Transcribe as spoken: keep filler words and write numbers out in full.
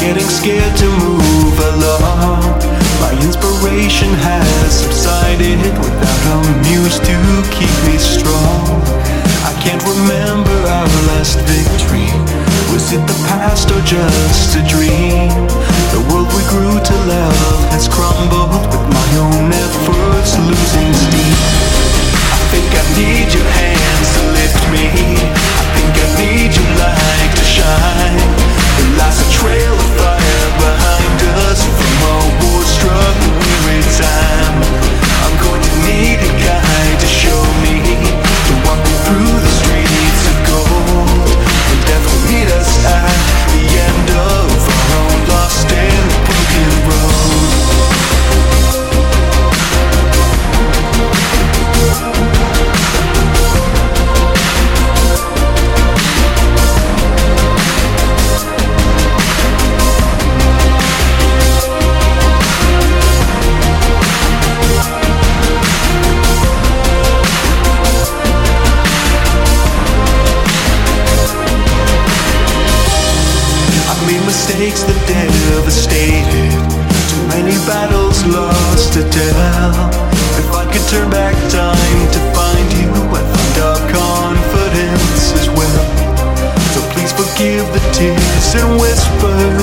getting scared to move along. My inspiration has subsided without a muse to keep me strong. I can't remember our last victory. Was it the past or just a dream? The world we grew to love has crumbled with my own efforts losing steam. I think I need your hands to lift me. I think I need your light to shine. There lies a trail of fire behind us from a war-struck weary time. I'm going to need a guide to show me, to walk me through the streets of gold. And death will meet us at the end of our own lost and broken road. Mistakes that devastated, too many battles lost to tell. If I could turn back time to find you, I'd find our confidence as well. So please forgive the tears and whispers